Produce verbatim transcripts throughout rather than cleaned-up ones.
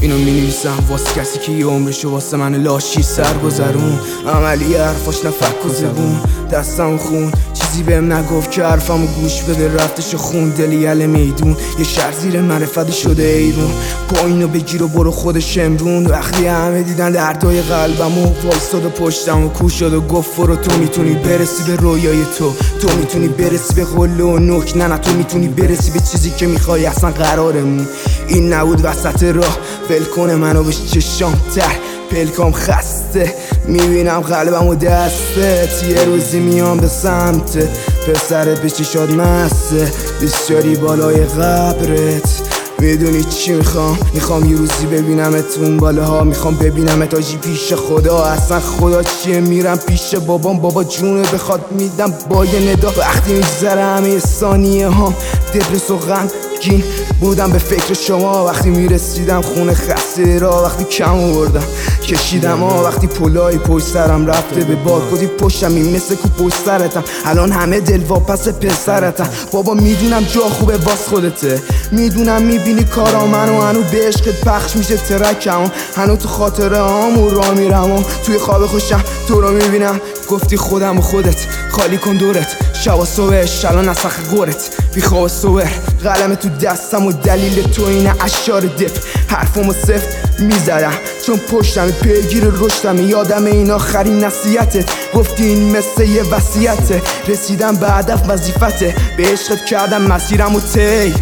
اینو مینویسم واسه کسی که یه عمرشو واسه من لاشی سر گذرون. عملی حرفاش نفک و زبون دستم خون چیزی بهم نگفت که حرفمو گوش بده رفتش خون. دلی یل میدون یه شهر زیر معرفتی شده ایرون. پایینو بگیر و برو خودش امرون. وقتی همه دیدن دردای قلبمو وایستاد و پشتمو کوش شد و گفت برو تو میتونی برسی به رویای تو. تو میتونی برسی به قله و نوک. نه نه تو میتونی برسی به چیزی که میخوای اصلا قرارمون این نبود وسط راه ول کنه منو به چشام تر پلکام خسته میبینم قلبم و دستت. یه روزی میام به سمتت پسرت به چشات مسته بسیاری بالای قبرت. میدونی چی میخوام؟ میخوام یه روزی ببینمت اون بالاها. میخوام ببینمت آجی پیش خدا. اصلا خدا چیه میرم پیش بابام بابا جونه بخواد میدم با یه ندا. وقتی میگذره همه ثانیه هم دپرس و غمگین بودم به فکر شما. وقتی میرسیدم خونه خسته را وقتی کم آوردم کشیدم ها. وقتی پلای پشت سرم رفته به باد کدی پشتم این مثل کو پشت سرتم. الان همه دل واپس پسرتم. بابا میدونم جا خوبه واس خودته. میدونم میبینی کارا منو هنو به عشقت پخش میشه ترکم. هنو تو خاطره هامو را میرم توی خواب خوشم تو رو میبینم. گفتی خودم و خودت خالی کن دورت. شبا صبح شلان نسخ غورت بی خواب صبح قلم تو دستم و دلیل تو اینه اشار دپ. حرفمو سفت میزدم چون پشتم پیگیر رشدم. یادم این آخرین نصیحتت گفتی این مثل یه وصیته. رسیدم به هدف وظیفته به عشقت کردم مسیرمو طی.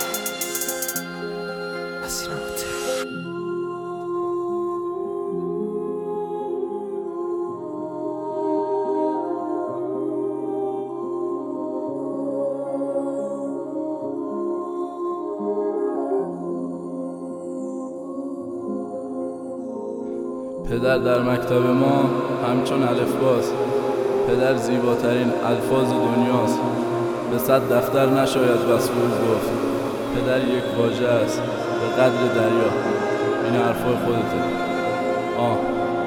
پدر در مکتب ما همچون الفباس. پدر زیباترین الفاظ دنیاست. به صد دفتر نشاید وصفوز گفت. پدر یک واژه است به قدر دریا. این حرفای خودته. آه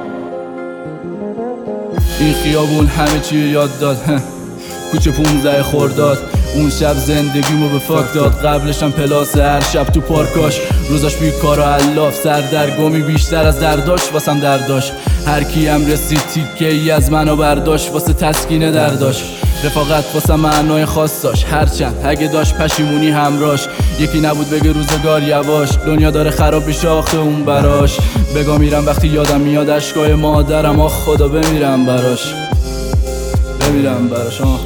این خیابون همه چی یاد داد. کوچه پونزده خرداد اون شب زندگیمو به فاک داد. قبلشم پلاس هر شب تو پارکاش روزاش بیکار و علاف. سردرگمی بیشتر از درداش واسم درداش. هر کیم رسید تیکه ای از منو برداشت واسه تسکین درداش. رفاقت واسه معنای خاص داشت هرچند اگه داشت پشیمونی همراش. یکی نبود بگه روزگار یواش دنیا داره خراب میشه آخه اون براش. بگا میرم وقتی یادم میاد اشکای مادرم آخ خدا بمیرم براش بمیرم براش. آه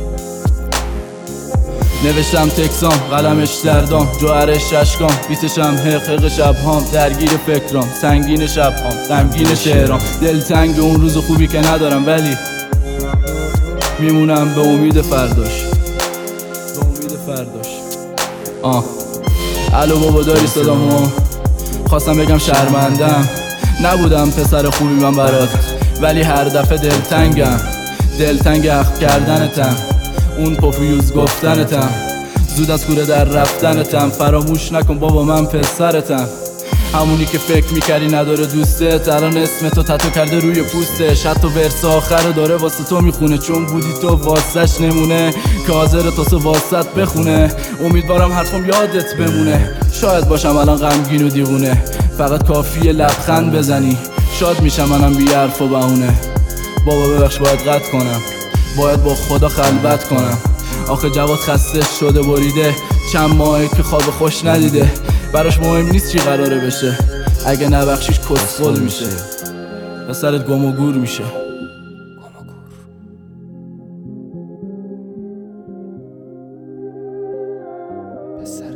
نوشتم تکسام قلمش دردام جوهرش اشکام بیتشم حق حق شبهام درگیر فکرام سنگین شبهام غمگین شعرام. دلتنگ اون روز خوبی که ندارم ولی میمونم به امید فرداش به امید فرداش. آه الو بابا داری صدامو؟ خواستم بگم شرمندم نبودم پسر خوبی من برات ولی هر دفعه دلتنگم. دلتنگ حق کردنتم اون پوفیوز گفتنتم. زود از کوره در رفتنتم. فراموش نکن بابا من پسرتم. همونی که فکر میکردی نداره دوستت الان اسم تو تتو کرده روی پوستش. حتی ورس آخر داره واسه تو میخونه چون بودی تو واسش نمونه که حاضر تاسو واسط بخونه. امیدوارم حرفم یادت بمونه. شاید باشم الان غمگین و دیوونه فقط کافیه لبخند بزنی شاد میشم منم بی حرف و بهونه. بابا ببخش باید قطع کنم باید با خدا خلوت کنم. آخه جواد خسته شده بریده چند ماهه که خواب خوش ندیده. براش مهم نیست چی قراره بشه اگه نبخشیش کسخل میشه. پسرت گم و گور میشه. پسر